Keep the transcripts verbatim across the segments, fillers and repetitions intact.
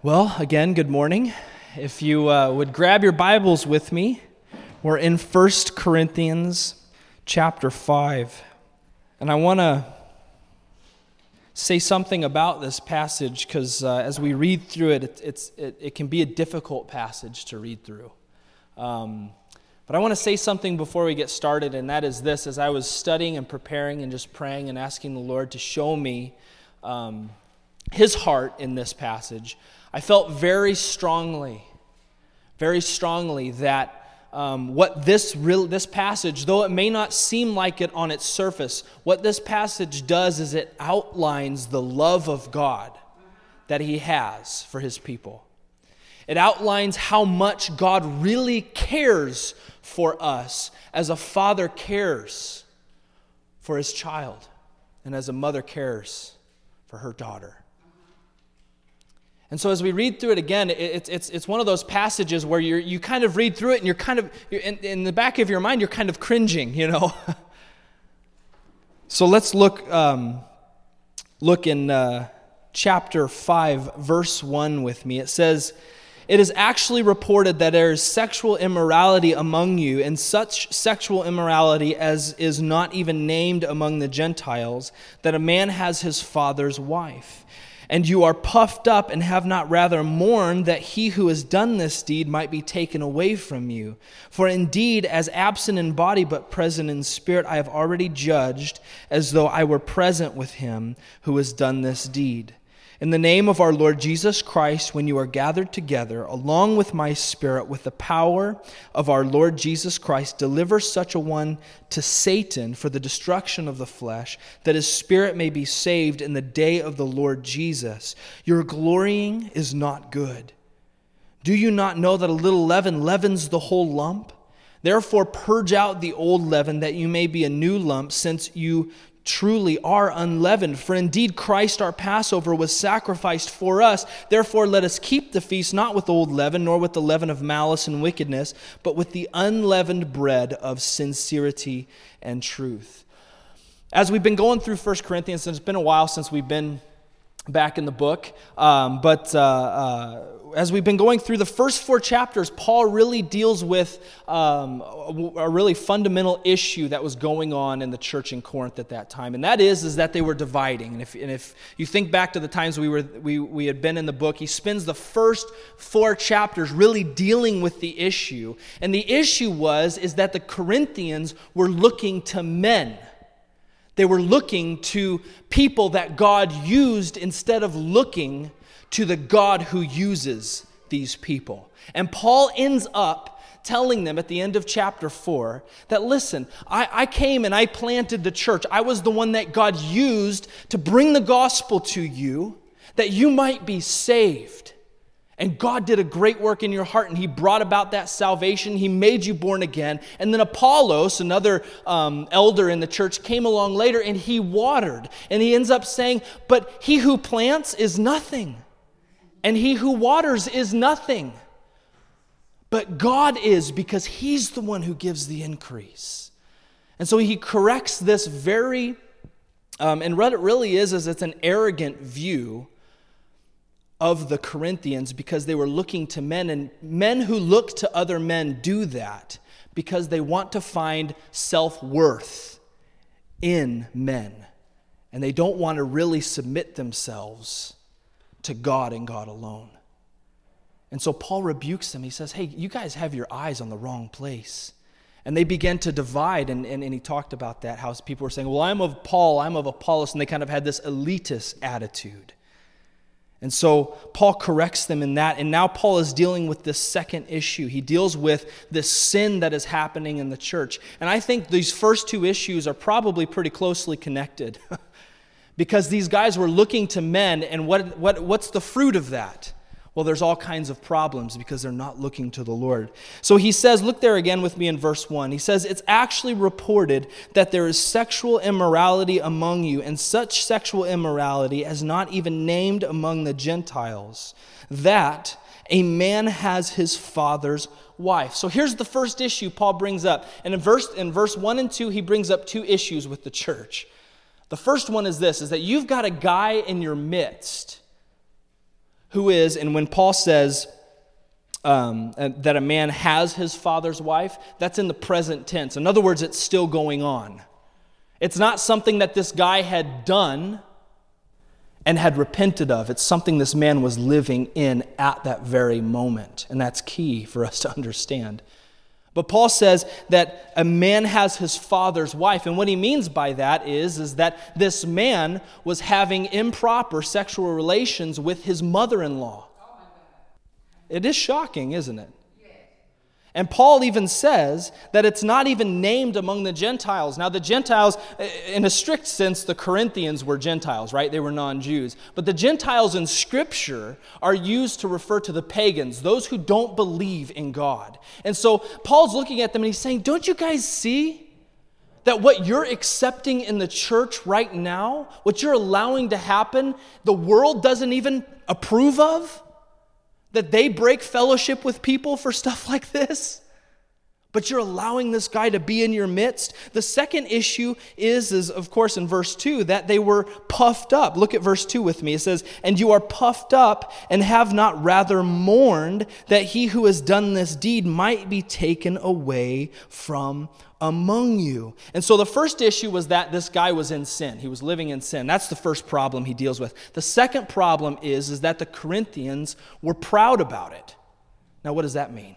Well, again, good morning. If you uh, would grab your Bibles with me, we're in First Corinthians chapter five. And I want to say something about this passage because uh, as we read through it, it, it's, it, it can be a difficult passage to read through. Um, but I want to say something before we get started, and that is this. As I was studying and preparing and just praying and asking the Lord to show me um, His heart in this passage, I felt very strongly, very strongly that um, what this real, this passage, though it may not seem like it on its surface, what this passage does is it outlines the love of God that He has for His people. It outlines how much God really cares for us as a father cares for his child and as a mother cares for her daughter. And so as we read through it again, it's it's it's one of those passages where you you kind of read through it and you're kind of, you're in, in the back of your mind, you're kind of cringing, you know. So let's look um, look in uh, chapter five, verse one with me. It says, "It is actually reported that there is sexual immorality among you, and such sexual immorality as is not even named among the Gentiles, that a man has his father's wife. And you are puffed up and have not rather mourned that he who has done this deed might be taken away from you. For indeed, as absent in body but present in spirit, I have already judged as though I were present with him who has done this deed. In the name of our Lord Jesus Christ, when you are gathered together, along with my spirit, with the power of our Lord Jesus Christ, deliver such a one to Satan for the destruction of the flesh, that his spirit may be saved in the day of the Lord Jesus. Your glorying is not good. Do you not know that a little leaven leavens the whole lump? Therefore purge out the old leaven, that you may be a new lump, since you truly are unleavened. For indeed Christ our Passover was sacrificed for us. Therefore let us keep the feast not with old leaven, nor with the leaven of malice and wickedness, but with the unleavened bread of sincerity and truth." As we've been going through First Corinthians, and it's been a while since we've been back in the book, um, but uh, uh, as we've been going through the first four chapters, Paul really deals with um, a, a really fundamental issue that was going on in the church in Corinth at that time, and that is, is that they were dividing. And if, and if you think back to the times we were we, we had been in the book, he spends the first four chapters really dealing with the issue, and the issue was is that the Corinthians were looking to men. They were looking to people that God used instead of looking to the God who uses these people. And Paul ends up telling them at the end of chapter four that, listen, I, I came and I planted the church. I was the one that God used to bring the gospel to you, that you might be saved. And God did a great work in your heart, and He brought about that salvation. He made you born again. And then Apollos, another um, elder in the church, came along later, and he watered. And he ends up saying, but he who plants is nothing, and he who waters is nothing. But God is, because He's the one who gives the increase. And so he corrects this very, um, and what it really is, is it's an arrogant view of the Corinthians, because they were looking to men, and men who look to other men do that because they want to find self-worth in men, and they don't want to really submit themselves to God and God alone. And so Paul rebukes them. He says, hey, you guys have your eyes on the wrong place. And they began to divide, and, and, and he talked about that, how people were saying, well, I'm of Paul, I'm of Apollos, and they kind of had this elitist attitude. And so Paul corrects them in that, and now Paul is dealing with this second issue. He deals with this sin that is happening in the church. And I think these first two issues are probably pretty closely connected because these guys were looking to men, and what, what what's the fruit of that? Well, there's all kinds of problems because they're not looking to the Lord. So he says, look there again with me in verse one. He says, it's actually reported that there is sexual immorality among you, and such sexual immorality as not even named among the Gentiles, that a man has his father's wife. So here's the first issue Paul brings up. And in verse, in verse one and two, he brings up two issues with the church. The first one is this, is that you've got a guy in your midst who is, and when Paul says um, that a man has his father's wife, that's in the present tense. In other words, it's still going on. It's not something that this guy had done and had repented of. It's something this man was living in at that very moment. And that's key for us to understand. But Paul says that a man has his father's wife. And what he means by that is, is that this man was having improper sexual relations with his mother-in-law. It is shocking, isn't it? And Paul even says that it's not even named among the Gentiles. Now the Gentiles, in a strict sense, the Corinthians were Gentiles, right? They were non-Jews. But the Gentiles in Scripture are used to refer to the pagans, those who don't believe in God. And so Paul's looking at them and he's saying, don't you guys see that what you're accepting in the church right now, what you're allowing to happen, the world doesn't even approve of? That they break fellowship with people for stuff like this? But you're allowing this guy to be in your midst? The second issue is, is, of course, in verse two, that they were puffed up. Look at verse two with me. It says, and you are puffed up and have not rather mourned that he who has done this deed might be taken away from among you. And so the first issue was that this guy was in sin. He was living in sin. That's the first problem he deals with. The second problem is, is that the Corinthians were proud about it. Now, what does that mean?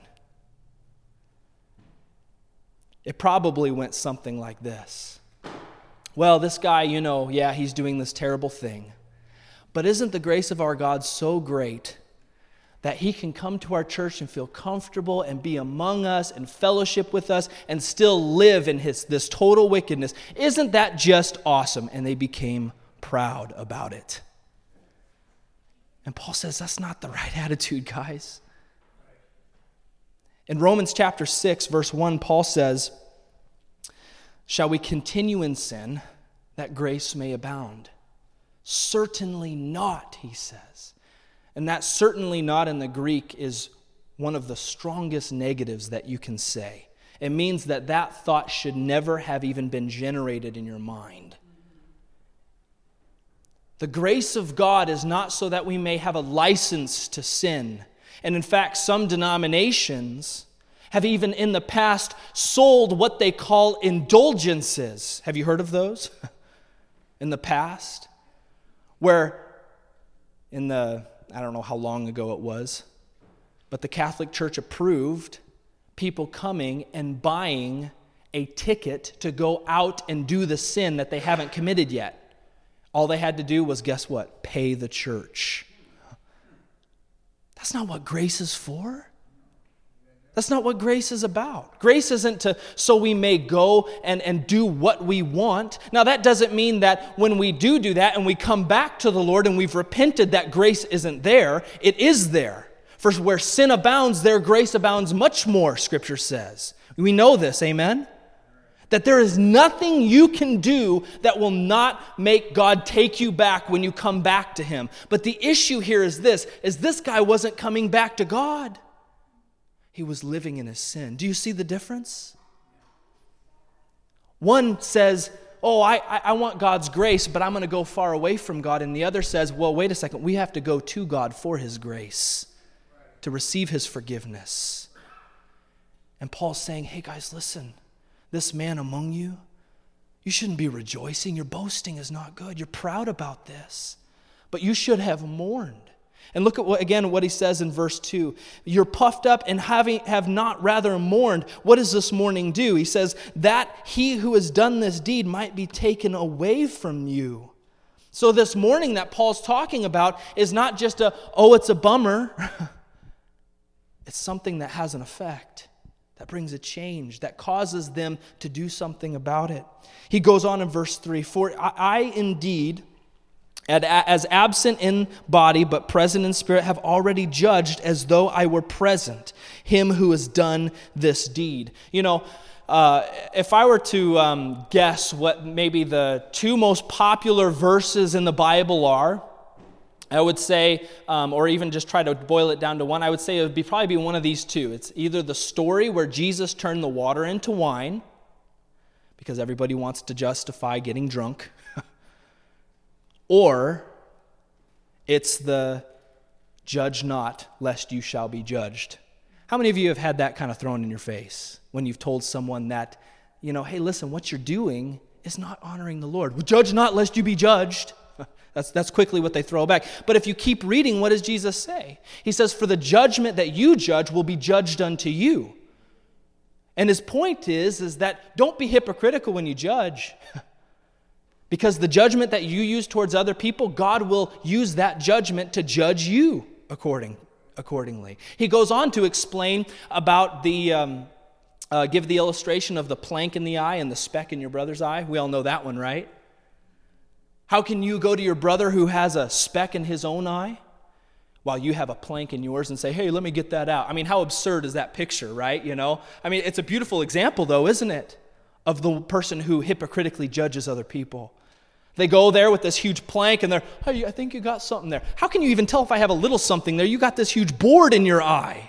It probably went something like this. Well, this guy, you know, yeah, he's doing this terrible thing. But isn't the grace of our God so great that he can come to our church and feel comfortable and be among us and fellowship with us and still live in his this total wickedness? Isn't that just awesome? And they became proud about it. And Paul says that's not the right attitude, guys. In Romans chapter six, verse one, Paul says, shall we continue in sin that grace may abound? Certainly not, he says. And that certainly not in the Greek is one of the strongest negatives that you can say. It means that that thought should never have even been generated in your mind. The grace of God is not so that we may have a license to sin. And in fact, some denominations have even in the past sold what they call indulgences. Have you heard of those? In the past? Where in the, I don't know how long ago it was, but the Catholic Church approved people coming and buying a ticket to go out and do the sin that they haven't committed yet. All they had to do was, guess what? Pay the church. That's not what grace is for. That's not what grace is about. Grace isn't to so we may go and, and do what we want. Now that doesn't mean that when we do do that and we come back to the Lord and we've repented that grace isn't there. It is there. For where sin abounds, there grace abounds much more, Scripture says. We know this, amen? That there is nothing you can do that will not make God take you back when you come back to Him. But the issue here is this, is this guy wasn't coming back to God. He was living in his sin. Do you see the difference? One says, oh, I, I want God's grace, but I'm going to go far away from God. And the other says, well, wait a second, we have to go to God for His grace, to receive His forgiveness. And Paul's saying, hey guys, listen, this man among you, you shouldn't be rejoicing. Your boasting is not good. You're proud about this. But you should have mourned. And look at what, again, what he says in verse two. You're puffed up and having have not rather mourned. What does this mourning do? He says, that he who has done this deed might be taken away from you. So this mourning that Paul's talking about is not just a, oh, it's a bummer. It's something that has an effect, that brings a change, that causes them to do something about it. He goes on in verse three, for I, I indeed, as absent in body but present in spirit, have already judged as though I were present him who has done this deed. You know, uh, if I were to um, guess what maybe the two most popular verses in the Bible are, I would say, um, or even just try to boil it down to one, I would say it would be probably be one of these two. It's either the story where Jesus turned the water into wine, because everybody wants to justify getting drunk, or it's the Judge not, lest you shall be judged. How many of you have had that kind of thrown in your face when you've told someone that, you know, hey, listen, what you're doing is not honoring the Lord. Well, judge not, lest you be judged. That's, that's quickly what they throw back. But if you keep reading, what does Jesus say? He says, for the judgment that you judge will be judged unto you. And his point is, is that don't be hypocritical when you judge. Because the judgment that you use towards other people, God will use that judgment to judge you according, accordingly. He goes on to explain about the, um, uh, give the illustration of the plank in the eye and the speck in your brother's eye. We all know that one, right? How can you go to your brother who has a speck in his own eye while you have a plank in yours and say, hey, let me get that out? I mean, how absurd is that picture, right? You know, I mean, it's a beautiful example, though, isn't it, of the person who hypocritically judges other people. They go there with this huge plank and they're, hey, I think you got something there. How can you even tell if I have a little something there? You got this huge board in your eye.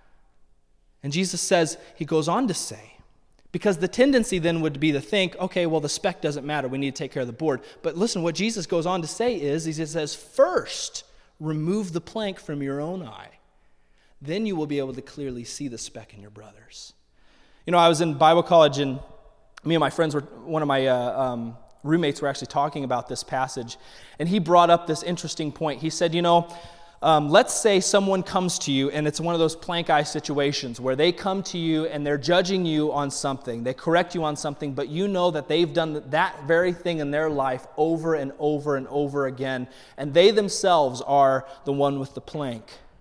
And Jesus says, he goes on to say, because the tendency then would be to think, okay, well, the speck doesn't matter. We need to take care of the board. But listen, what Jesus goes on to say is, he says, first, remove the plank from your own eye. Then you will be able to clearly see the speck in your brother's. You know, I was in Bible college and me and my friends were, one of my uh, um, roommates were actually talking about this passage, and he brought up this interesting point. He said, you know, um, let's say someone comes to you, and it's one of those plank eye situations where they come to you and they're judging you on something. They correct you on something, but you know that they've done that very thing in their life over and over and over again, and they themselves are the one with the plank.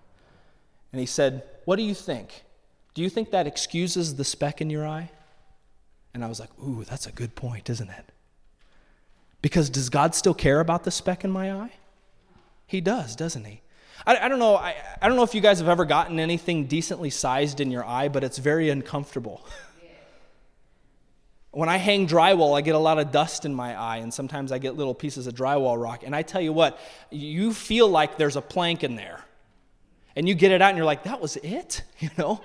And he said, what do you think? Do you think that excuses the speck in your eye? And I was like, ooh, that's a good point, isn't it? Because does God still care about the speck in my eye? He does, doesn't he? I, I don't know. I, I don't know if you guys have ever gotten anything decently sized in your eye, but it's very uncomfortable. When I hang drywall, I get a lot of dust in my eye, and sometimes I get little pieces of drywall rock. And I tell you what, you feel like there's a plank in there, and you get it out, and you're like, that was it, you know?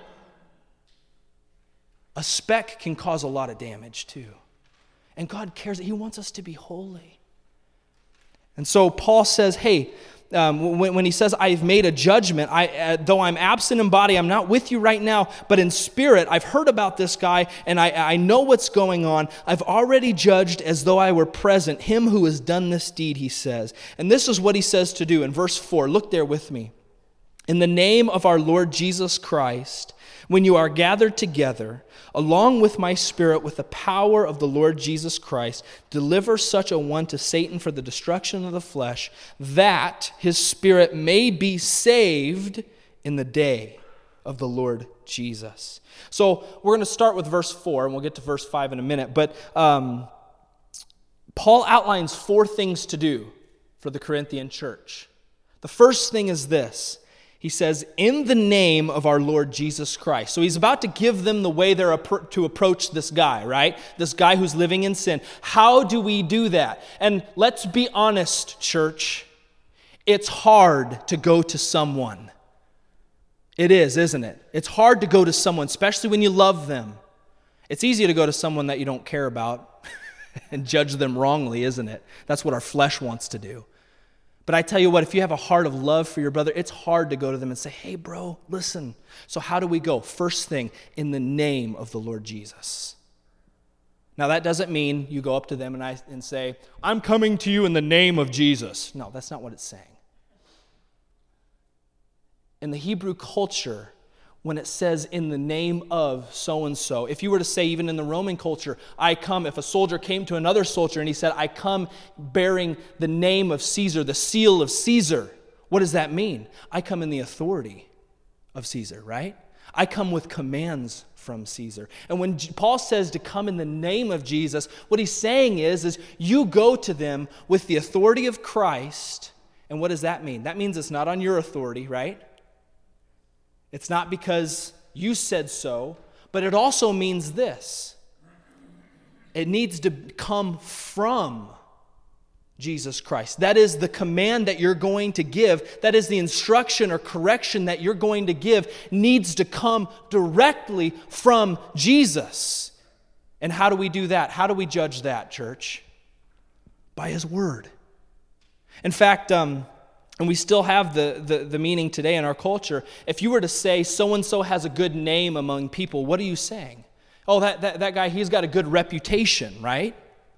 A speck can cause a lot of damage too. And God cares that he wants us to be holy. And so Paul says, hey, um, when, when he says, I've made a judgment, I, uh, though I'm absent in body, I'm not with you right now, but in spirit, I've heard about this guy, and I, I know what's going on. I've already judged as though I were present, him who has done this deed, he says. And this is what he says to do in verse four. Look there with me. In the name of our Lord Jesus Christ, when you are gathered together, along with my spirit, with the power of the Lord Jesus Christ, deliver such a one to Satan for the destruction of the flesh, that his spirit may be saved in the day of the Lord Jesus. So we're going to start with verse four, and we'll get to verse five in a minute. But um, Paul outlines four things to do for the Corinthian church. The first thing is this. He says, in the name of our Lord Jesus Christ. So he's about to give them the way they're to approach this guy, right? This guy who's living in sin. How do we do that? And let's be honest, church. It's hard to go to someone. It is, isn't it? It's hard to go to someone, especially when you love them. It's easy to go to someone that you don't care about and judge them wrongly, isn't it? That's what our flesh wants to do. But I tell you what, if you have a heart of love for your brother, it's hard to go to them and say, hey, bro, listen. So how do we go? First thing, in the name of the Lord Jesus. Now, that doesn't mean you go up to them and, I, and say, I'm coming to you in the name of Jesus. No, that's not what it's saying. In the Hebrew culture, when it says in the name of so-and-so, if you were to say even in the Roman culture, I come, if a soldier came to another soldier and he said, I come bearing the name of Caesar, the seal of Caesar, what does that mean? I come in the authority of Caesar, right? I come with commands from Caesar. And when Paul says to come in the name of Jesus, what he's saying is, is you go to them with the authority of Christ. And what does that mean? That means it's not on your authority, right? It's not because you said so, but it also means this. It needs to come from Jesus Christ. That is the command that you're going to give. That is the instruction or correction that you're going to give needs to come directly from Jesus. And how do we do that? How do we judge that, church? By his word. In fact, um, And we still have the, the, the meaning today in our culture. If you were to say so-and-so has a good name among people, what are you saying? Oh, that, that, that guy, he's got a good reputation, right?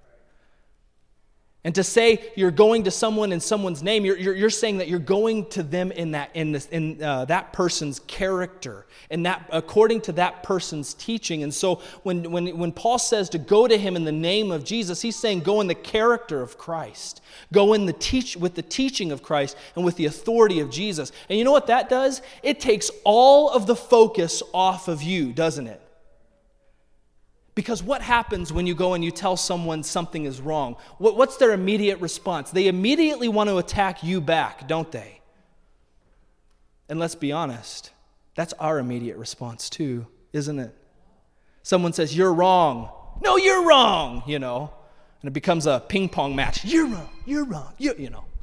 And to say you're going to someone in someone's name, you're, you're, you're saying that you're going to them in that in this in uh, that person's character, and that according to that person's teaching. And so when when when Paul says to go to him in the name of Jesus, he's saying go in the character of Christ, go in the teach with the teaching of Christ and with the authority of Jesus. And you know what that does? It takes all of the focus off of you, doesn't it? Because what happens when you go and you tell someone something is wrong? What, what's their immediate response? They immediately want to attack you back, don't they? And let's be honest, that's our immediate response too, isn't it? Someone says, you're wrong. No, you're wrong, you know. And it becomes a ping pong match. You're wrong, you're wrong, you, you know.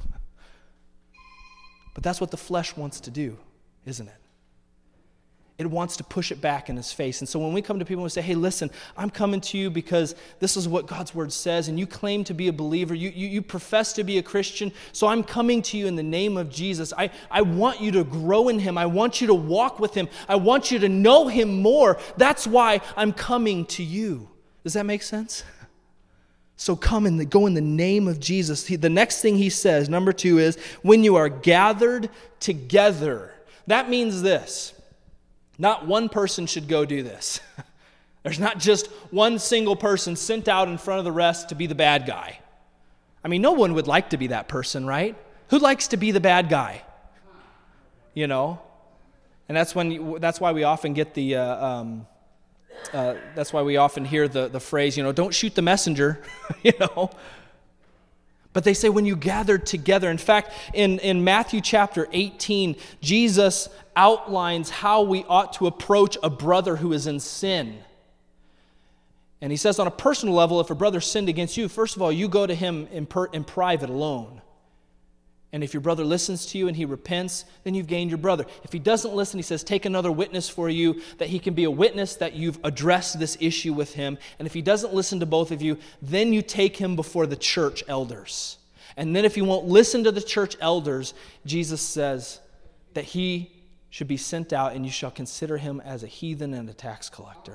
But that's what the flesh wants to do, isn't it? It wants to push it back in his face. And so when we come to people and say, hey, listen, I'm coming to you because this is what God's word says, and you claim to be a believer, you, you, you profess to be a Christian, so I'm coming to you in the name of Jesus. I, I want you to grow in him. I want you to walk with him. I want you to know him more. That's why I'm coming to you. Does that make sense? So come and go in the name of Jesus. He, the next thing he says, number two, is when you are gathered together. That means this. Not one person should go do this. There's not just one single person sent out in front of the rest to be the bad guy. I mean, no one would like to be that person, right? Who likes to be the bad guy? You know? And that's when you, that's why we often get the uh, um, uh, that's why we often hear the the phrase, you know, don't shoot the messenger, you know. But they say when you gathered together. In fact, in, in Matthew chapter eighteen, Jesus outlines how we ought to approach a brother who is in sin. And he says on a personal level, if a brother sinned against you, first of all, you go to him in, per, in private alone. And if your brother listens to you and he repents, then you've gained your brother. If he doesn't listen, he says, take another witness for you, that he can be a witness that you've addressed this issue with him. And if he doesn't listen to both of you, then you take him before the church elders. And then if he won't listen to the church elders, Jesus says that he should be sent out, and you shall consider him as a heathen and a tax collector.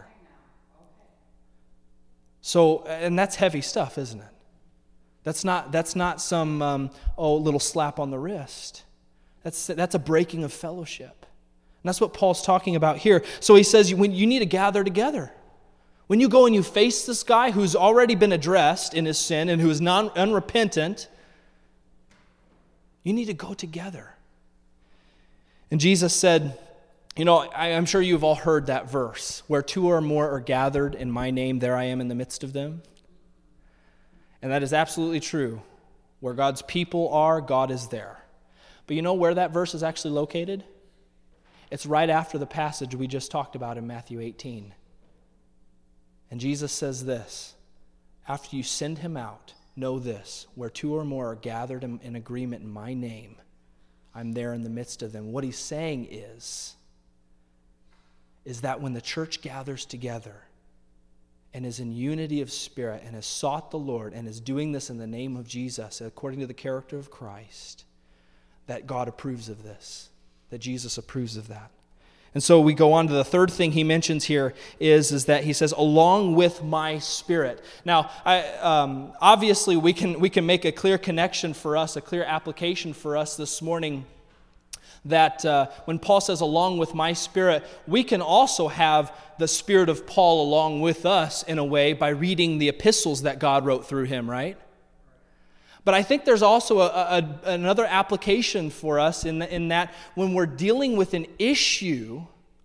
So, and that's heavy stuff, isn't it? That's not that's not some um, oh little slap on the wrist. That's that's a breaking of fellowship. And that's what Paul's talking about here. So he says you, when you need to gather together. When you go and you face this guy who's already been addressed in his sin and who is non unrepentant, you need to go together. And Jesus said, you know, I, I'm sure you've all heard that verse, where two or more are gathered in my name, there I am in the midst of them. And that is absolutely true. Where God's people are, God is there. But you know where that verse is actually located? It's right after the passage we just talked about in Matthew eighteen. And Jesus says this, after you send him out, know this, where two or more are gathered in, in agreement in my name, I'm there in the midst of them. What he's saying is, is that when the church gathers together and is in unity of spirit and has sought the Lord and is doing this in the name of Jesus, according to the character of Christ, that God approves of this, that Jesus approves of that. And so we go on to the third thing he mentions here is, is that he says, along with my spirit. Now, I, um, obviously we can, we can make a clear connection for us, a clear application for us this morning, that uh, when Paul says along with my spirit, we can also have the spirit of Paul along with us in a way by reading the epistles that God wrote through him, right? But I think there's also a, a, another application for us in, the, in that when we're dealing with an issue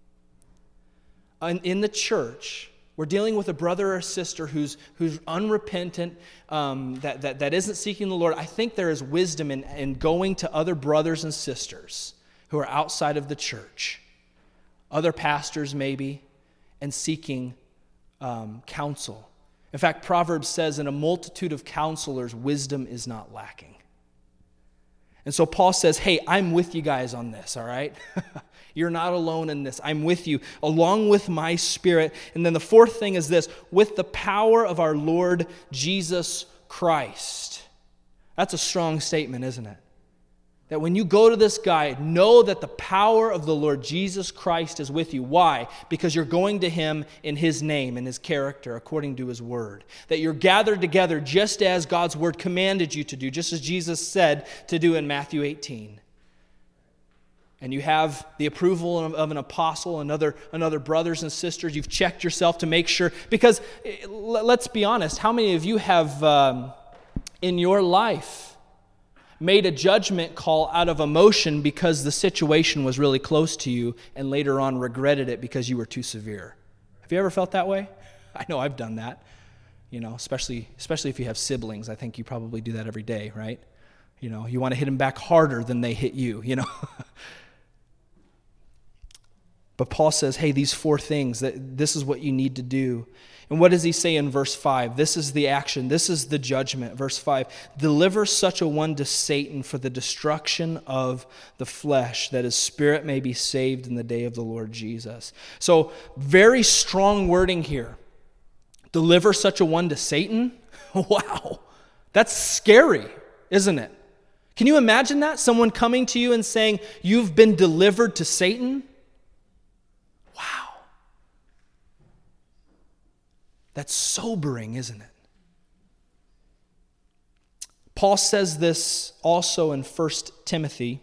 in, in the church, we're dealing with a brother or sister who's who's unrepentant, um, that, that, that isn't seeking the Lord. I think there is wisdom in, in going to other brothers and sisters who are outside of the church, other pastors maybe, and seeking um, counsel. In fact, Proverbs says, in a multitude of counselors, wisdom is not lacking. And so Paul says, hey, I'm with you guys on this, all right? You're not alone in this. I'm with you, along with my spirit. And then the fourth thing is this, with the power of our Lord Jesus Christ. That's a strong statement, isn't it? That when you go to this guy, know that the power of the Lord Jesus Christ is with you. Why? Because you're going to him in his name, in his character, according to his word. That you're gathered together just as God's word commanded you to do, just as Jesus said to do in Matthew eighteen. And you have the approval of, of an apostle and other, and other brothers and sisters. You've checked yourself to make sure. Because let's be honest, how many of you have um, in your life made a judgment call out of emotion because the situation was really close to you and later on regretted it because you were too severe? Have you ever felt that way? I know I've done that, you know, especially especially if you have siblings. I think you probably do that every day, right? You know, you want to hit them back harder than they hit you, you know. But Paul says, hey, these four things, that this is what you need to do. And what does he say in verse five? This is the action. This is the judgment. Verse five, deliver such a one to Satan for the destruction of the flesh, that his spirit may be saved in the day of the Lord Jesus. So very strong wording here. Deliver such a one to Satan? Wow, that's scary, isn't it? Can you imagine that? Someone coming to you and saying, you've been delivered to Satan? Wow. That's sobering, isn't it? Paul says this also in First Timothy,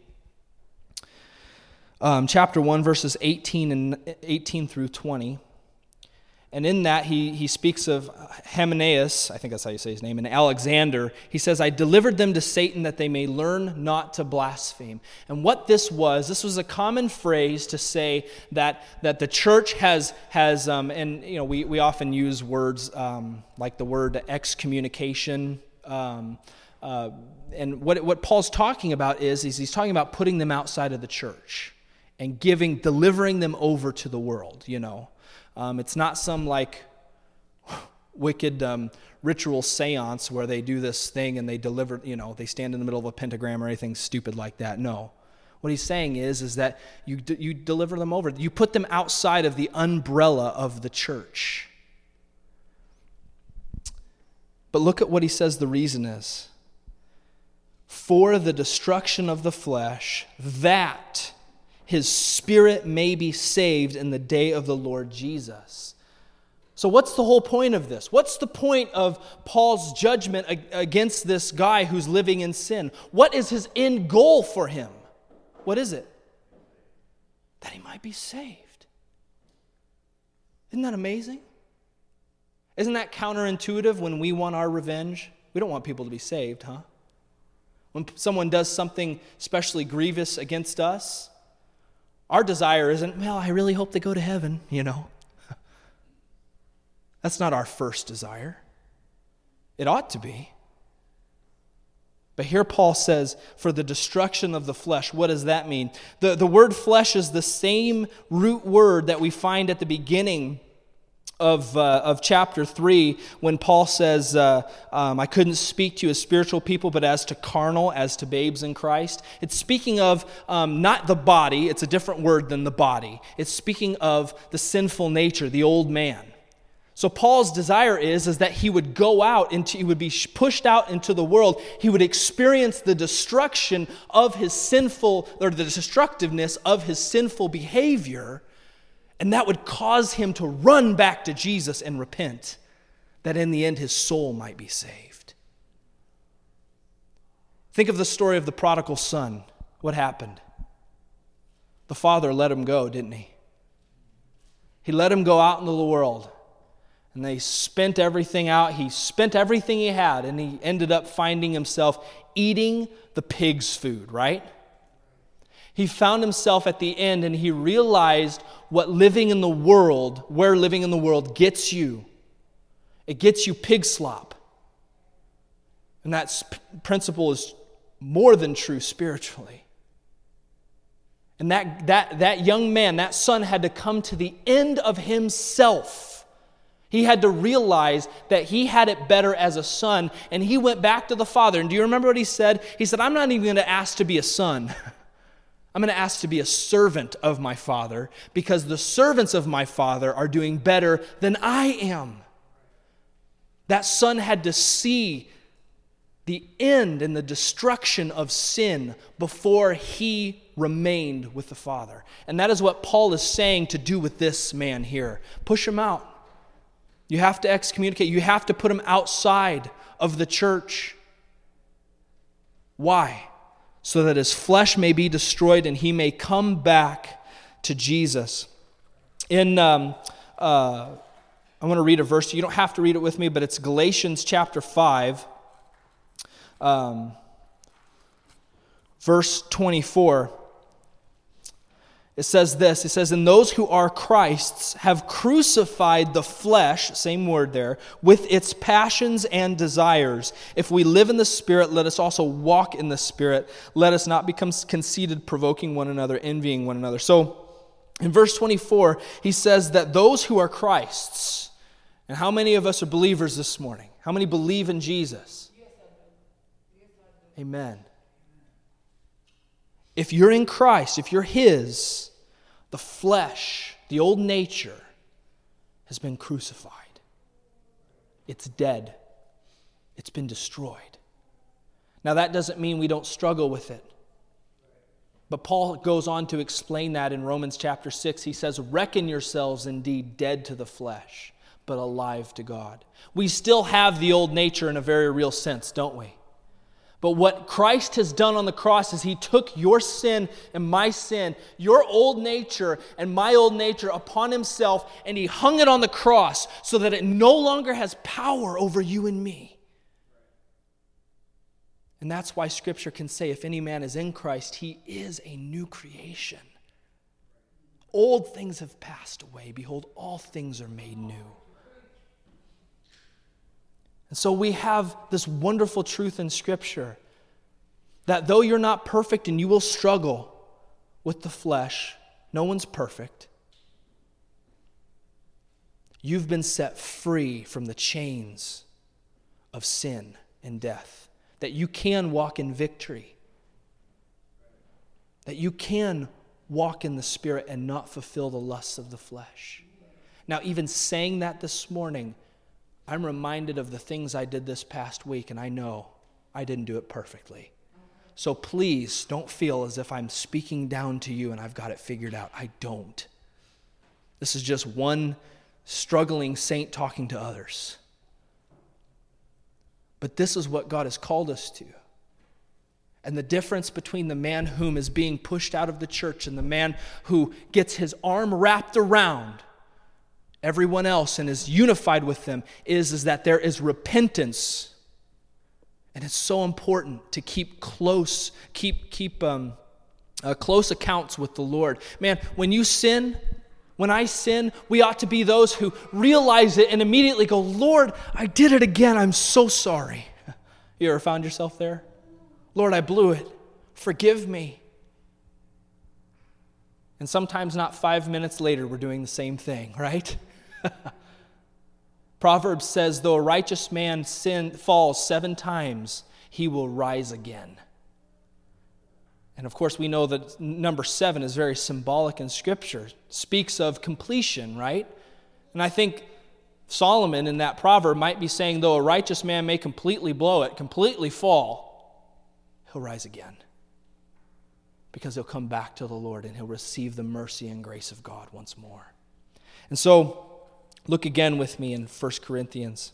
um, chapter one, verses eighteen and eighteen through twenty. And in that, he, he speaks of Hymenaeus, I think that's how you say his name, and Alexander. He says, I delivered them to Satan that they may learn not to blaspheme. And what this was, this was a common phrase to say that, that the church has, has um, and you know, we, we often use words um, like the word excommunication. Um, uh, and what, what Paul's talking about is, is he's talking about putting them outside of the church and giving, delivering them over to the world, you know. Um, it's not some like wicked um, ritual seance where they do this thing and they deliver, you know, they stand in the middle of a pentagram or anything stupid like that. No. What he's saying is, is that you d- you deliver them over. You put them outside of the umbrella of the church. But look at what he says the reason is. For the destruction of the flesh, that his spirit may be saved in the day of the Lord Jesus. So what's the whole point of this? What's the point of Paul's judgment against this guy who's living in sin? What is his end goal for him? What is it? That he might be saved. Isn't that amazing? Isn't that counterintuitive when we want our revenge? We don't want people to be saved, huh? When someone does something especially grievous against us, our desire isn't, well, I really hope they go to heaven, you know. That's not our first desire. It ought to be. But here Paul says, for the destruction of the flesh. What does that mean? The, the word flesh is the same root word that we find at the beginning of uh, of chapter three, when Paul says, uh, um, I couldn't speak to you as spiritual people, but as to carnal, as to babes in Christ. It's speaking of um, not the body, it's a different word than the body. It's speaking of the sinful nature, the old man. So Paul's desire is, is that he would go out, into, he would be pushed out into the world. He would experience the destruction of his sinful, or the destructiveness of his sinful behavior. And that would cause him to run back to Jesus and repent, that in the end his soul might be saved. Think of the story of the prodigal son. What happened? The father let him go, didn't he? He let him go out into the world. And they spent everything out. He spent everything he had, and he ended up finding himself eating the pig's food, right? He found himself at the end, and he realized what living in the world, where living in the world gets you. It gets you pig slop. And that principle is more than true spiritually. And that, that, that young man, that son, had to come to the end of himself. He had to realize that he had it better as a son, and he went back to the father. And do you remember what he said? He said, I'm not even going to ask to be a son. I'm going to ask to be a servant of my father, because the servants of my father are doing better than I am. That son had to see the end and the destruction of sin before he remained with the Father. And that is what Paul is saying to do with this man here. Push him out. You have to excommunicate. You have to put him outside of the church. Why? So that his flesh may be destroyed and he may come back to Jesus. In, um, uh, I want to read a verse. You don't have to read it with me, but it's Galatians chapter five, um, verse twenty-four. It says this, it says, "And those who are Christ's have crucified the flesh," same word there, "with its passions and desires. If we live in the Spirit, let us also walk in the Spirit. Let us not become conceited, provoking one another, envying one another." So, in verse twenty-four, he says that those who are Christ's, and how many of us are believers this morning? How many believe in Jesus? Amen. If you're in Christ, if you're His, the flesh, the old nature, has been crucified. It's dead. It's been destroyed. Now that doesn't mean we don't struggle with it. But Paul goes on to explain that in Romans chapter six. He says, "Reckon yourselves indeed dead to the flesh, but alive to God." We still have the old nature in a very real sense, don't we? But what Christ has done on the cross is He took your sin and my sin, your old nature and my old nature upon Himself, and He hung it on the cross so that it no longer has power over you and me. And that's why Scripture can say, if any man is in Christ, he is a new creation. Old things have passed away. Behold, all things are made new. And so we have this wonderful truth in Scripture that though you're not perfect and you will struggle with the flesh, no one's perfect, you've been set free from the chains of sin and death, that you can walk in victory, that you can walk in the Spirit and not fulfill the lusts of the flesh. Now, even saying that this morning, I'm reminded of the things I did this past week, and I know I didn't do it perfectly. So please don't feel as if I'm speaking down to you and I've got it figured out. I don't. This is just one struggling saint talking to others. But this is what God has called us to. And the difference between the man whom is being pushed out of the church and the man who gets his arm wrapped around everyone else and is unified with them is, is that there is repentance. And it's so important to keep close, keep keep um, uh, close accounts with the Lord. Man, when you sin, when I sin, we ought to be those who realize it and immediately go, "Lord, I did it again. I'm so sorry." You ever found yourself there? "Lord, I blew it. Forgive me." And sometimes not five minutes later, we're doing the same thing, right? Proverbs says, though a righteous man sin falls seven times, he will rise again. And of course, we know that number seven is very symbolic in Scripture. Speaks of completion, right? And I think Solomon in that proverb might be saying, though a righteous man may completely blow it, completely fall, he'll rise again. Because he'll come back to the Lord and he'll receive the mercy and grace of God once more. And so, look again with me in First Corinthians.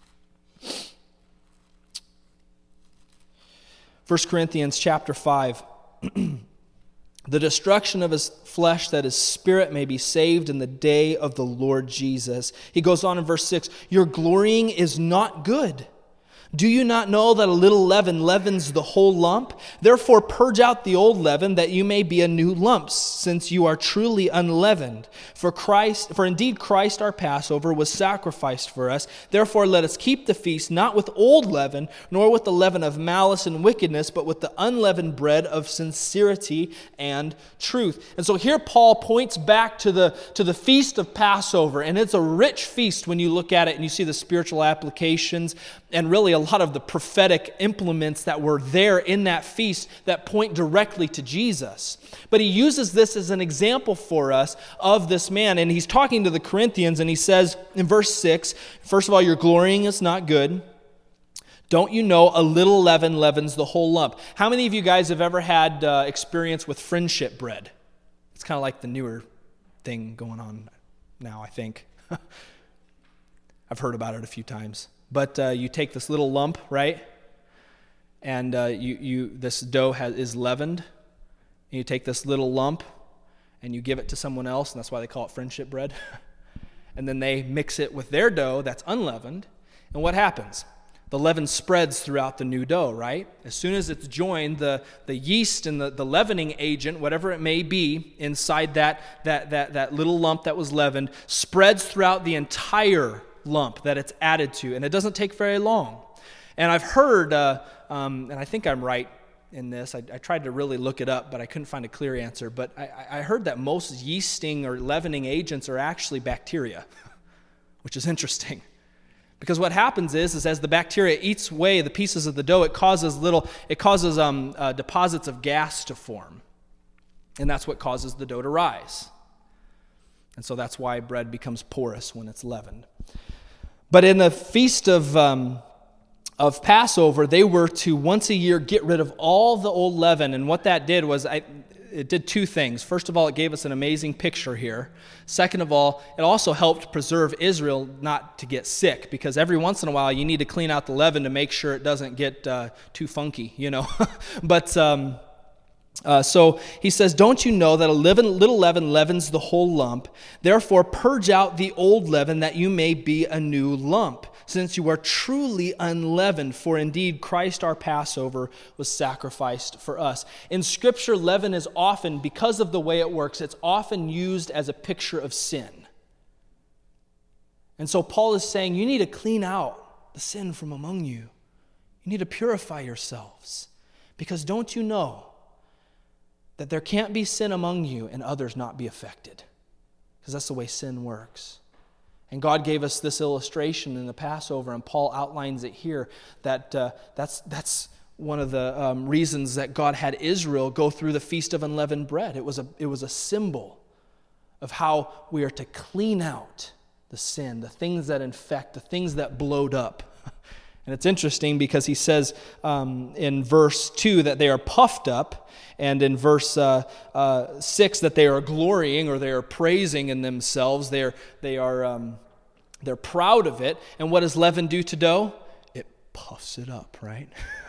First Corinthians chapter five. The destruction of his flesh, that his spirit may be saved in the day of the Lord Jesus. He goes on in verse six, your glorying is not good. Do you not know that a little leaven leavens the whole lump? Therefore purge out the old leaven, that you may be a new lump, since you are truly unleavened. For Christ, for indeed Christ our Passover was sacrificed for us. Therefore let us keep the feast not with old leaven, nor with the leaven of malice and wickedness, but with the unleavened bread of sincerity and truth. And so here Paul points back to the, to the feast of Passover, and it's a rich feast when you look at it and you see the spiritual applications and really a lot of the prophetic implements that were there in that feast that point directly to Jesus. But he uses this as an example for us of this man. And he's talking to the Corinthians and he says in verse six, first of all, your glorying is not good. Don't you know a little leaven leavens the whole lump? How many of you guys have ever had uh, experience with friendship bread? It's kind of like the newer thing going on now, I think. I've heard about it a few times. But uh, you take this little lump, right? And uh, you, you this dough has, is leavened. And you take this little lump and you give it to someone else, and that's why they call it friendship bread. And then they mix it with their dough that's unleavened. And what happens? The leaven spreads throughout the new dough, right? As soon as it's joined, the, the yeast and the, the leavening agent, whatever it may be, inside that, that, that, that little lump that was leavened, spreads throughout the entire lump that it's added to. And it doesn't take very long. And I've heard, uh, um, and I think I'm right in this, I, I tried to really look it up, but I couldn't find a clear answer. But I, I heard that most yeasting or leavening agents are actually bacteria, which is interesting. Because what happens is, is as the bacteria eats away the pieces of the dough, it causes little, it causes um, uh, deposits of gas to form. And that's what causes the dough to rise. And so that's why bread becomes porous when it's leavened. But in the feast of um, of Passover, they were to once a year get rid of all the old leaven. And what that did was, I, it did two things. First of all, it gave us an amazing picture here. Second of all, it also helped preserve Israel not to get sick, because every once in a while you need to clean out the leaven to make sure it doesn't get uh, too funky, you know. but um, uh, so he says, don't you know that a leaven, little leaven leavens the whole lump? Therefore, purge out the old leaven, that you may be a new lump, since you are truly unleavened. For indeed, Christ our Passover was sacrificed for us. In Scripture, leaven is often, because of the way it works, it's often used as a picture of sin. And so Paul is saying, you need to clean out the sin from among you. You need to purify yourselves. Because don't you know that there can't be sin among you and others not be affected? Because that's the way sin works. And God gave us this illustration in the Passover, and Paul outlines it here, that uh, that's that's one of the um, reasons that God had Israel go through the Feast of Unleavened Bread. It was a it was a symbol of how we are to clean out the sin, the things that infect, the things that blowed up. And it's interesting because he says um, in verse two that they are puffed up, and in verse uh, uh, six that they are glorying, or they are praising in themselves. They are they are um, they're proud of it. And what does leaven do to dough? It puffs it up, right?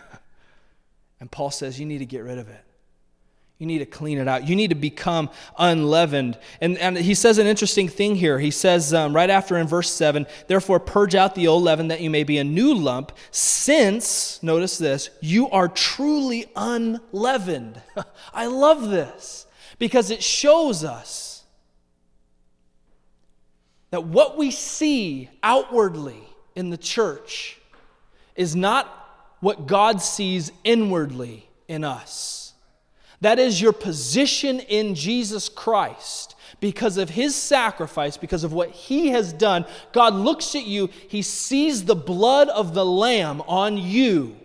And Paul says you need to get rid of it. You need to clean it out. You need to become unleavened. And, and he says an interesting thing here. He says um, right after in verse seven, therefore purge out the old leaven, that you may be a new lump, since, notice this, you are truly unleavened. I love this because it shows us that what we see outwardly in the church is not what God sees inwardly in us. That is your position in Jesus Christ. Because of His sacrifice, because of what He has done, God looks at you, He sees the blood of the Lamb on you.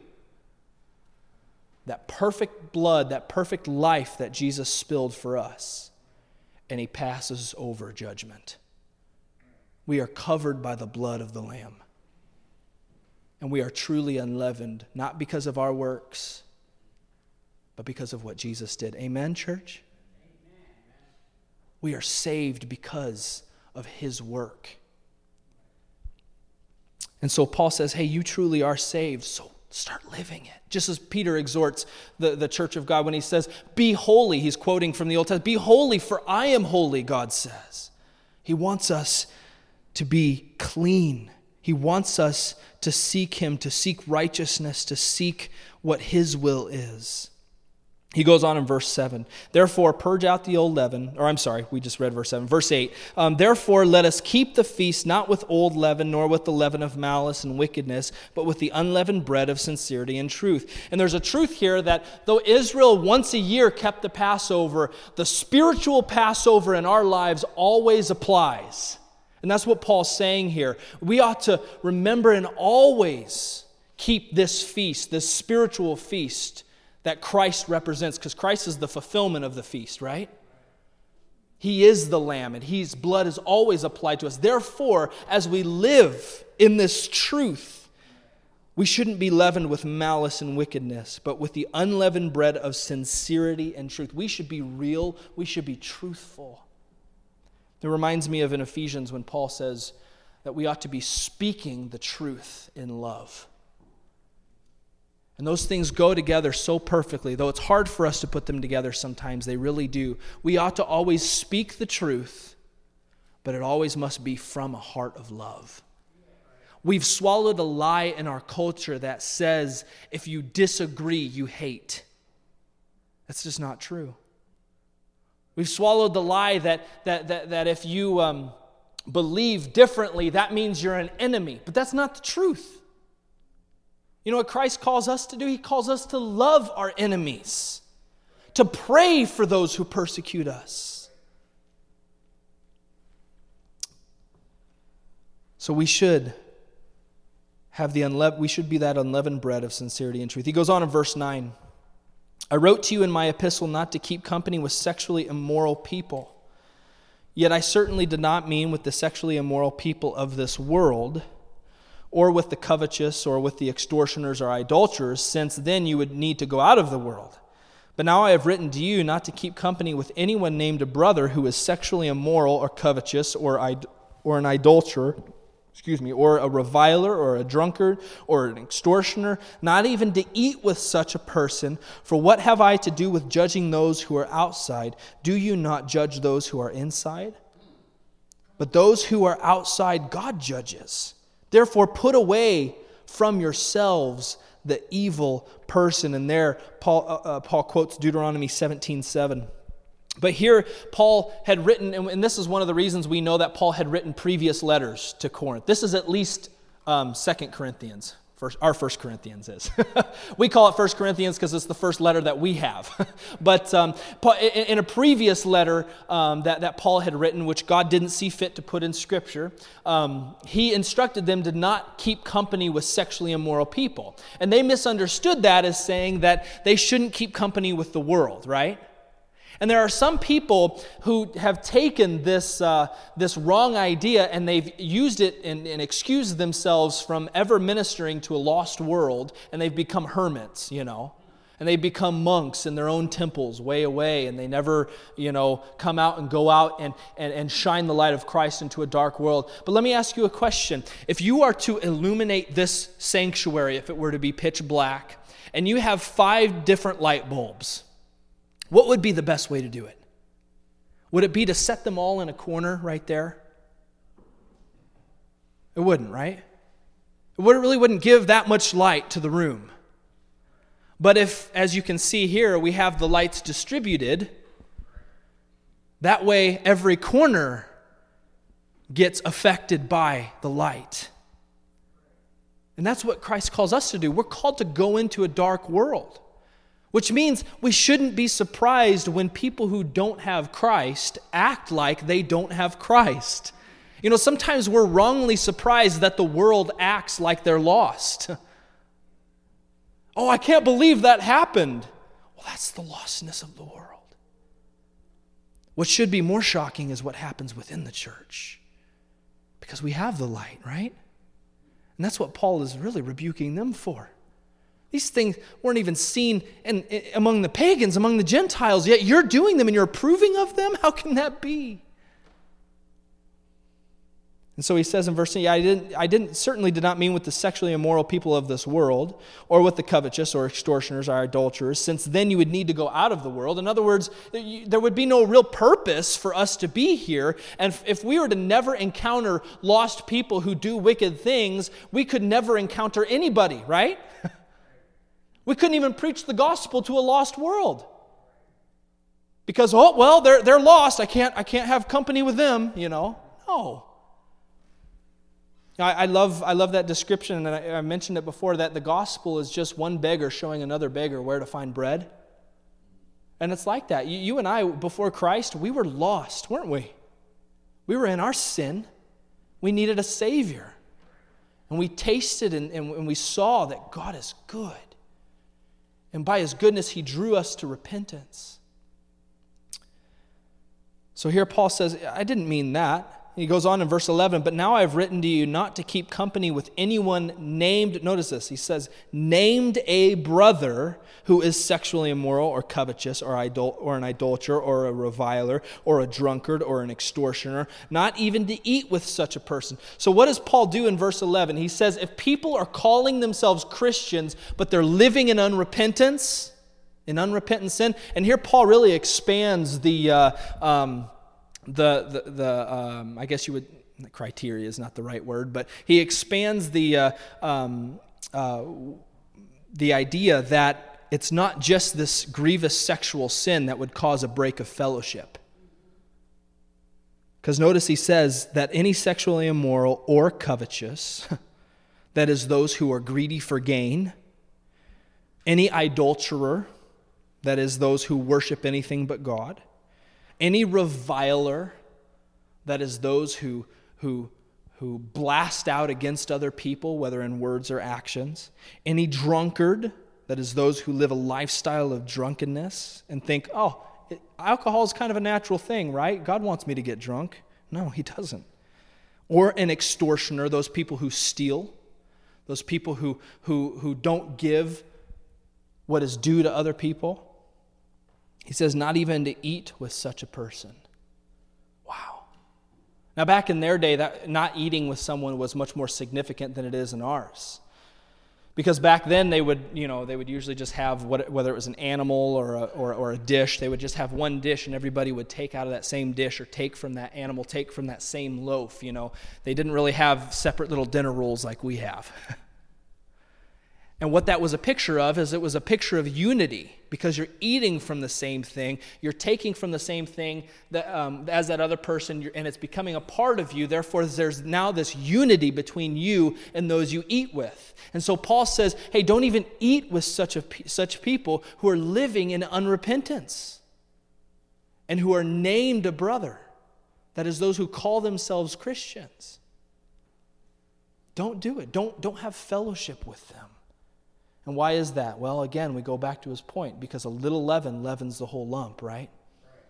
That perfect blood, that perfect life that Jesus spilled for us. And He passes over judgment. We are covered by the blood of the Lamb. And we are truly unleavened, not because of our works, but because of what Jesus did. Amen, church? Amen. We are saved because of His work. And so Paul says, hey, you truly are saved, so start living it. Just as Peter exhorts the, the church of God when he says, be holy. He's quoting from the Old Testament. Be holy, for I am holy, God says. He wants us to be clean. He wants us to seek Him, to seek righteousness, to seek what His will is. He goes on in verse seven. Therefore, purge out the old leaven. Or I'm sorry, we just read verse seven. Verse eight. Um, Therefore, let us keep the feast not with old leaven, nor with the leaven of malice and wickedness, but with the unleavened bread of sincerity and truth. And there's a truth here that though Israel once a year kept the Passover, the spiritual Passover in our lives always applies. And that's what Paul's saying here. We ought to remember and always keep this feast, this spiritual feast that Christ represents, because Christ is the fulfillment of the feast, right? He is the Lamb, and His blood is always applied to us. Therefore, as we live in this truth, We shouldn't be leavened with malice and wickedness, but with the unleavened bread of sincerity and truth. We should be real. We should be truthful. It reminds me of in Ephesians when Paul says that we ought to be speaking the truth in love. And those things go together so perfectly, though it's hard for us to put them together sometimes, they really do. We ought to always speak the truth, but it always must be from a heart of love. We've swallowed a lie in our culture that says if you disagree, you hate. That's just not true. We've swallowed the lie that that that, that if you um, believe differently, that means you're an enemy. But that's not the truth. You know what Christ calls us to do? He calls us to love our enemies, to pray for those who persecute us. So we should have the unleavened, we should be that unleavened bread of sincerity and truth. He goes on in verse nine. I wrote to you in my epistle not to keep company with sexually immoral people. Yet I certainly did not mean with the sexually immoral people of this world, or with the covetous, or with the extortioners or idolaters, since then you would need to go out of the world. But now I have written to you not to keep company with anyone named a brother who is sexually immoral or covetous or id- or an idolater, excuse me, or a reviler, or a drunkard, or an extortioner, not even to eat with such a person. For what have I to do with judging those who are outside? Do you not judge those who are inside? But those who are outside, God judges. Therefore, put away from yourselves the evil person. And there, Paul, uh, uh, Paul quotes Deuteronomy seventeen seven. But here, Paul had written, and this is one of the reasons we know that Paul had written previous letters to Corinth. This is at least um, Second Corinthians. First, our First Corinthians is. We call it First Corinthians because it's the first letter that we have. But um, in a previous letter um, that, that Paul had written, which God didn't see fit to put in Scripture, um, he instructed them to not keep company with sexually immoral people. And they misunderstood that as saying that they shouldn't keep company with the world, right? And there are some people who have taken this uh, this wrong idea and they've used it and, and excused themselves from ever ministering to a lost world, and they've become hermits, you know. And they become monks in their own temples way away, and they never, you know, come out and go out and, and, and shine the light of Christ into a dark world. But let me ask you a question. If you are to illuminate this sanctuary, if it were to be pitch black, and you have five different light bulbs, what would be the best way to do it? Would it be to set them all in a corner right there? It wouldn't, right? It really wouldn't give that much light to the room. But if, as you can see here, we have the lights distributed, that way every corner gets affected by the light. And that's what Christ calls us to do. We're called to go into a dark world. Which means we shouldn't be surprised when people who don't have Christ act like they don't have Christ. You know, sometimes we're wrongly surprised that the world acts like they're lost. Oh, I can't believe that happened. Well, that's the lostness of the world. What should be more shocking is what happens within the church. Because we have the light, right? And that's what Paul is really rebuking them for. These things weren't even seen in, in, among the pagans, among the Gentiles, yet you're doing them and you're approving of them? How can that be? And so he says in verse eight, I didn't, I didn't, certainly did not mean with the sexually immoral people of this world, or with the covetous or extortioners or idolaters, since then you would need to go out of the world. In other words, there would be no real purpose for us to be here. And if we were to never encounter lost people who do wicked things, we could never encounter anybody, right? We couldn't even preach the gospel to a lost world. Because, oh, well, they're they're lost. I can't I can't have company with them, you know. No. I, I love I love that description, and I, I mentioned it before, that the gospel is just one beggar showing another beggar where to find bread. And it's like that. You, you and I, before Christ, we were lost, weren't we? We were in our sin. We needed a Savior. And we tasted and, and, and we saw that God is good. And by His goodness, He drew us to repentance. So here Paul says, I didn't mean that. He goes on in verse eleven, but now I've written to you not to keep company with anyone named, notice this, he says, named a brother who is sexually immoral or covetous or, idol, or an idolater or a reviler or a drunkard or an extortioner, not even to eat with such a person. So what does Paul do in verse eleven? He says, if people are calling themselves Christians, but they're living in unrepentance, in unrepentant sin, and here Paul really expands the... Uh, um, The, the, the um, I guess you would, criteria is not the right word, but he expands the, uh, um, uh, the idea that it's not just this grievous sexual sin that would cause a break of fellowship. Because notice he says that any sexually immoral or covetous, that is those who are greedy for gain, any adulterer, that is those who worship anything but God, any reviler, that is those who, who, who blast out against other people, whether in words or actions. Any drunkard, that is those who live a lifestyle of drunkenness and think, oh, it, alcohol is kind of a natural thing, right? God wants me to get drunk. No, he doesn't. Or an extortioner, those people who steal, those people who, who, who don't give what is due to other people. He says, not even to eat with such a person. Wow. Now, back in their day, that not eating with someone was much more significant than it is in ours. Because back then, they would, you know, they would usually just have, what, whether it was an animal or a, or, or a dish, they would just have one dish, and everybody would take out of that same dish or take from that animal, take from that same loaf, you know. They didn't really have separate little dinner rules like we have. And what that was a picture of is it was a picture of unity, because you're eating from the same thing, you're taking from the same thing that, um, as that other person, and it's becoming a part of you. Therefore, there's now this unity between you and those you eat with. And so Paul says, hey, don't even eat with such a such people who are living in unrepentance and who are named a brother. That is, those who call themselves Christians. Don't do it. Don't, don't have fellowship with them. And why is that? Well, again, we go back to his point, because a little leaven leavens the whole lump, right? right.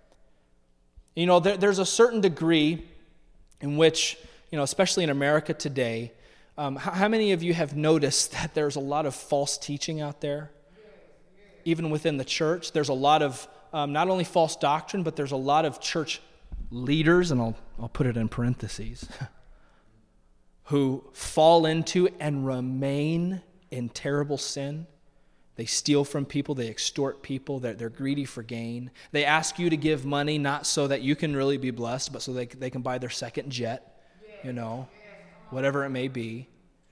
You know, there, there's a certain degree in which, you know, especially in America today, um, how, how many of you have noticed that there's a lot of false teaching out there? Even within the church, there's a lot of, um, not only false doctrine, but there's a lot of church leaders, and I'll, I'll put it in parentheses, who fall into and remain in terrible sin. They steal from people, they extort people, they're, they're greedy for gain. They ask you to give money not so that you can really be blessed, but so they, they can buy their second jet, you know, whatever it may be.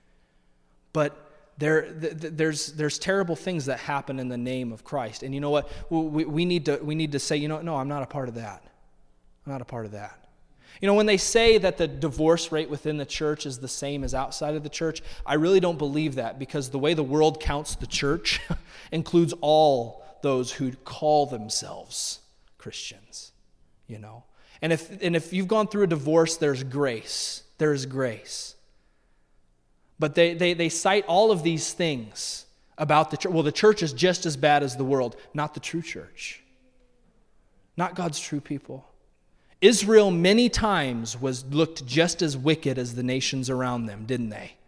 But there, there's, there's terrible things that happen in the name of Christ. And you know what? We, we, need to, we need to say, you know, no, I'm not a part of that. I'm not a part of that. You know, when they say that the divorce rate within the church is the same as outside of the church, I really don't believe that, because the way the world counts the church includes all those who call themselves Christians, you know. And if and if you've gone through a divorce, there's grace. There is grace. But they, they, they cite all of these things about the church. Well, the church is just as bad as the world. Not the true church. Not God's true people. Israel many times was looked just as wicked as the nations around them, didn't they?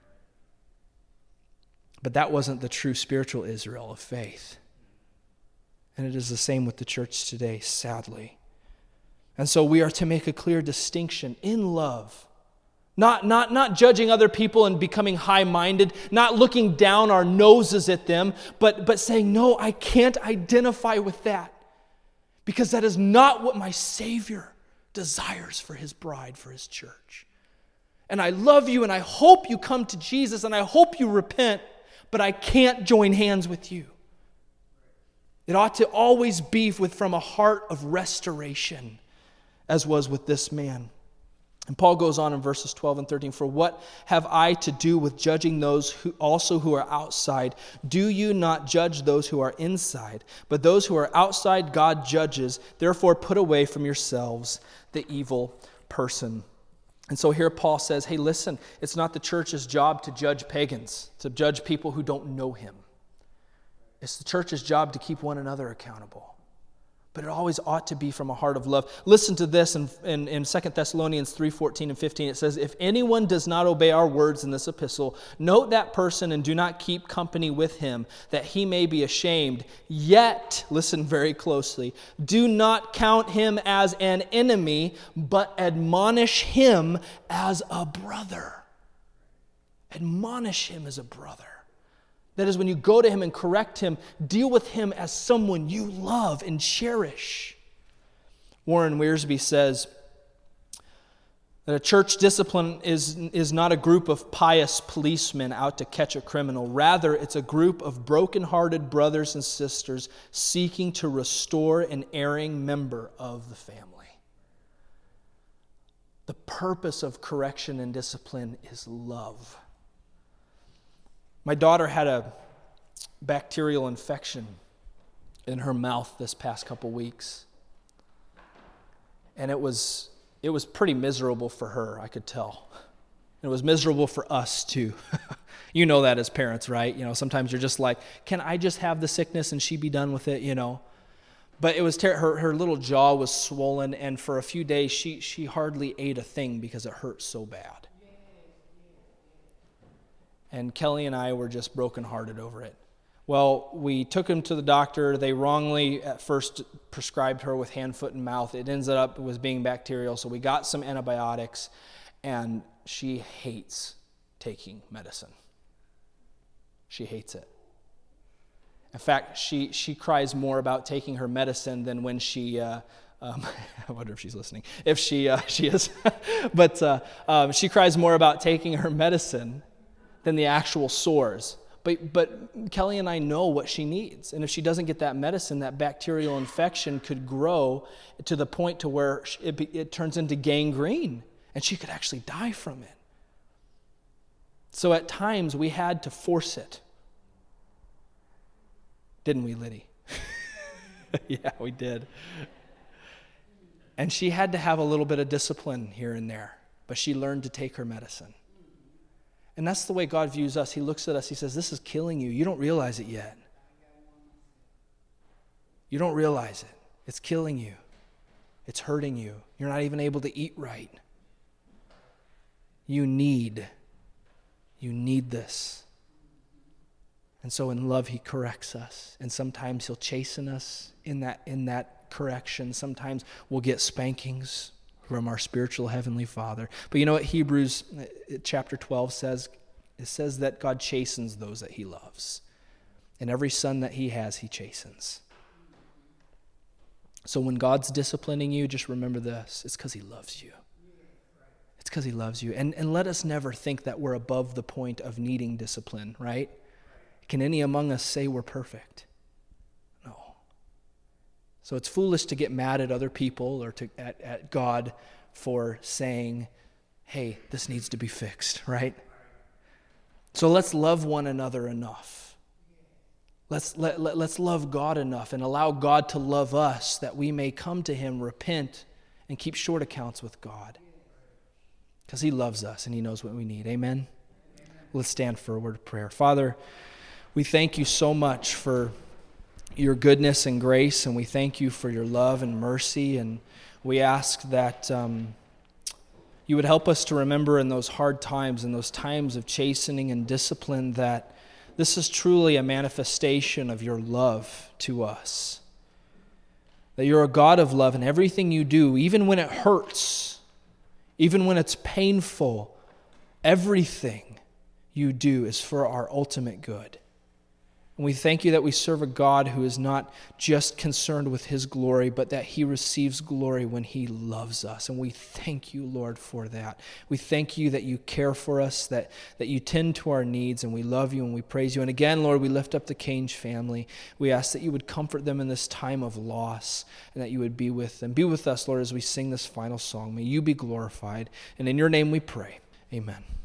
But that wasn't the true spiritual Israel of faith. And it is the same with the church today, sadly. And so we are to make a clear distinction in love. Not, not, not judging other people and becoming high-minded, not looking down our noses at them, but, but saying, no, I can't identify with that. Because that is not what my Savior desires for his bride, for his church. And I love you, and I hope you come to Jesus, and I hope you repent, but I can't join hands with you. It ought to always be with, from a heart of restoration, as was with this man. And Paul goes on in verses twelve and thirteen, for what have I to do with judging those who also who are outside? Do you not judge those who are inside? But those who are outside God judges. Therefore put away from yourselves the evil person. And so here Paul says, hey, listen, it's not the church's job to judge pagans, to judge people who don't know him. It's the church's job to keep one another accountable. but it always ought to be from a heart of love. Listen to this in, in, in Second Thessalonians three fourteen and fifteen. It says, if anyone does not obey our words in this epistle, note that person and do not keep company with him, that he may be ashamed. Yet, listen very closely, do not count him as an enemy, but admonish him as a brother. Admonish him as a brother. That is, when you go to him and correct him, deal with him as someone you love and cherish. Warren Wiersbe says that a church discipline is, is not a group of pious policemen out to catch a criminal. Rather, it's a group of broken-hearted brothers and sisters seeking to restore an erring member of the family. The purpose of correction and discipline is love. My daughter had a bacterial infection in her mouth this past couple weeks. And it was it was pretty miserable for her, I could tell. It was miserable for us too. You know that as parents, right? You know, sometimes you're just like, can I just have the sickness and she be done with it, you know? But it was ter- her her little jaw was swollen, and for a few days she she hardly ate a thing because it hurt so bad. And Kelly and I were just brokenhearted over it. Well, we took him to the doctor. They wrongly at first prescribed her with hand, foot, and mouth. It ends up it was being bacterial, so we got some antibiotics, and she hates taking medicine. She hates it. In fact, she she cries more about taking her medicine than when she. Uh, um, I wonder if she's listening. If she uh, she is, but uh, um, she cries more about taking her medicine than the actual sores. But but Kelly and I know what she needs. And if she doesn't get that medicine, that bacterial infection could grow to the point to where it, it turns into gangrene, and she could actually die from it. So at times we had to force it. Didn't we, Liddy? Yeah, we did. And she had to have a little bit of discipline here and there, but she learned to take her medicine. And that's the way God views us. He looks at us, he says, this is killing you. You don't realize it yet. You don't realize it. It's killing you. It's hurting you. You're not even able to eat right. You need, you need this. And so in love, he corrects us. And sometimes he'll chasten us in that, in that correction. Sometimes we'll get spankings from our spiritual heavenly Father. But you know what Hebrews chapter twelve says? It says that God chastens those that he loves. And every son that he has, he chastens. So when God's disciplining you, just remember this. It's because he loves you. It's because he loves you. And, and let us never think that we're above the point of needing discipline, right? Can any among us say we're perfect? No. So it's foolish to get mad at other people or to at, at God for saying, hey, this needs to be fixed, right? So let's love one another enough. Let's, let, let, let's love God enough and allow God to love us that we may come to him, repent, and keep short accounts with God. Because he loves us and he knows what we need. Amen? Amen. Let's stand for a word of prayer. Father, we thank you so much for your goodness and grace, and we thank you for your love and mercy, and we ask that um, you would help us to remember in those hard times, in those times of chastening and discipline, that this is truly a manifestation of your love to us. That you're a God of love, and everything you do, even when it hurts, even when it's painful, everything you do is for our ultimate good. And we thank you that we serve a God who is not just concerned with his glory, but that he receives glory when he loves us. And we thank you, Lord, for that. We thank you that you care for us, that, that you tend to our needs, and we love you and we praise you. And again, Lord, we lift up the Cange family. We ask that you would comfort them in this time of loss and that you would be with them. Be with us, Lord, as we sing this final song. May you be glorified. And in your name we pray. Amen.